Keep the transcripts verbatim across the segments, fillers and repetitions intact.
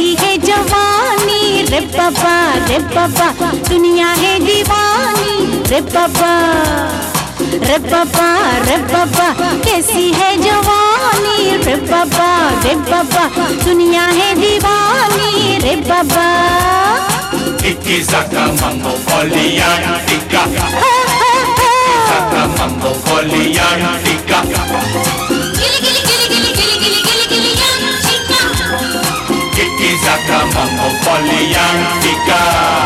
कैसी है जवानी रे बाबा रे बाबा, दुनिया है दीवानी रे बाबा रे बाबा रे बाबा, कैसी है जवानी रे बाबा रे बाबा, दुनिया है दीवानी रे बाबा। Tiki zaka mambo Polian tika, zaka mambo Polian tika. Gili gili gili gili gili gili gili gili yan chica. Tiki zaka mambo Polian tika.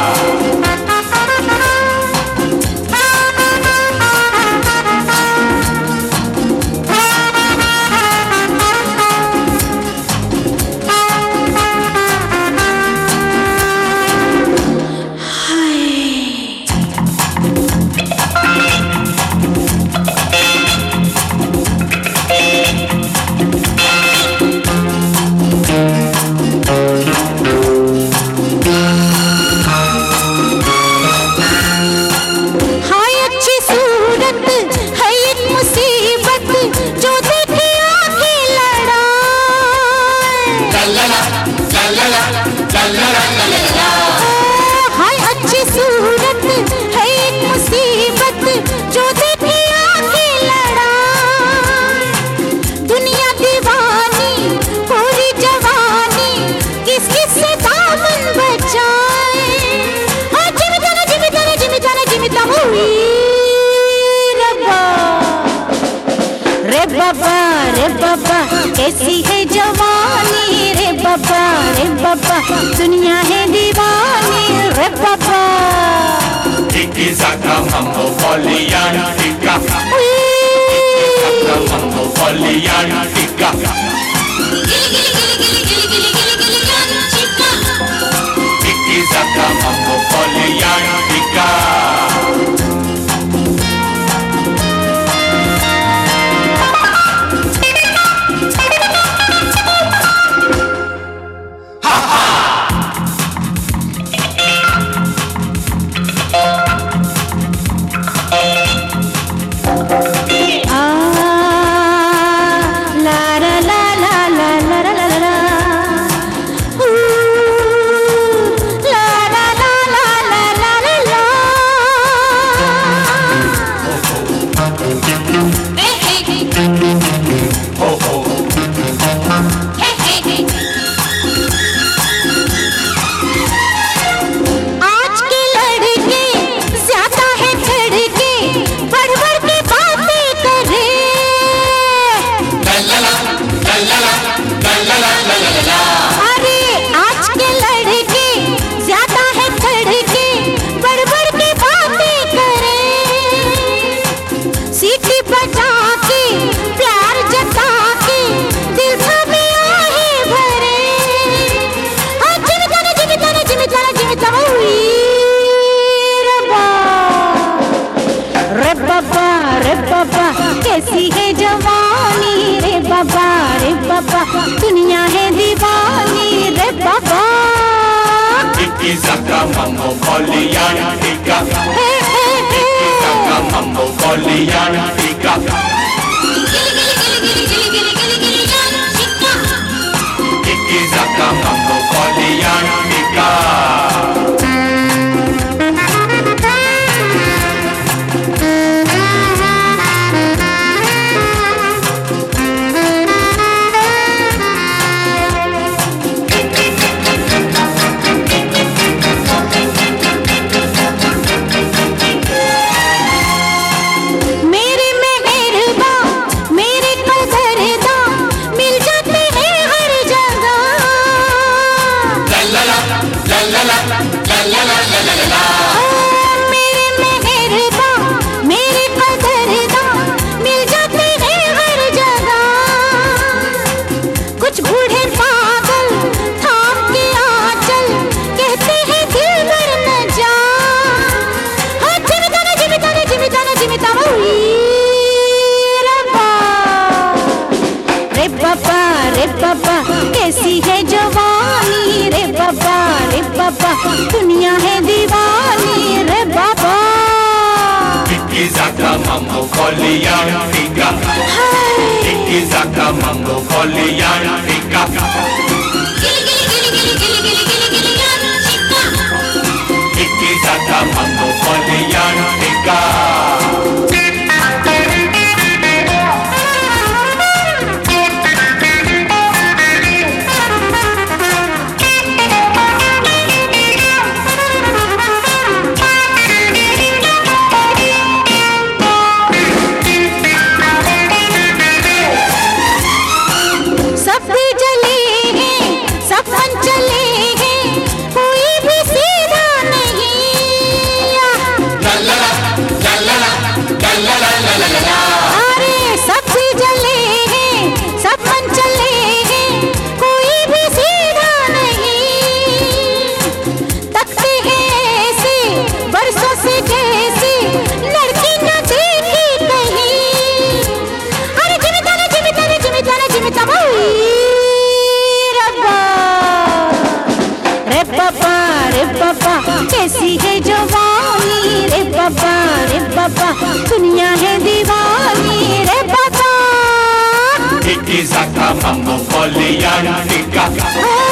हाय अच्छी सूरत है एक मुसीबत, जो देखे आंखें लड़ाए। दुनिया दीवानी पूरी जवानी, किस किस से दामन बचाए। हाँ जिमी जाना जिमी जाना जिमी जाना जिमी तमुई रब्बा रे बाबा रे बाबा, कैसी है जवानी रे बाबा रे बाबा, दुनिया है दीवानी रे बाबा। Tiki zaka mambo Polian tika, zaka mambo Polian tika. Gili gili gili gili gili gili gili yan chica. Tiki zaka mambo Polian tika. अरे आज के लड़के ज्यादा है धड़के, बढ़ बढ़ के बातें करे। सीटी बजा के प्यार जता के, दिल में आहे भरे। हाँ जिमी जाना जिमी जाना जिमी जाना जिमी तमुई रब्बा रे बाबा रे बाबा, कैसी है जवानी रे बाबा रे बाबा, दुनिया है दीवानी रे बाबा। Tiki zaka mambo Polian tika, Tiki zaka mambo Polian tika. Gili gili gili gili gili gili gili yan chica. Tiki zaka mambo Polian tika. मेरे मेहरबा मेरे कदरदा, मिल जाते हैं हर जगह। कुछ बूढ़े पागल थाम के आंचल, कहते हैं दिल भर न जा। हाँ जिमी जाना जिमी जाना जिमी जाना जिमी तमुई रब्बा रे बाबा रे बाबा, कैसी है जवानी रे बाबा रे बाबा, दुनिया है दीवानी रे बाबा। Tiki zaka mambo Polian tika, Tiki zaka mambo Polian tika. Gili gili gili gili gili कैसी है जवानी रे बाबा रे बाबा, दुनिया है दीवानी रे बाबा। Tiki Zaka Mambo Coliantica.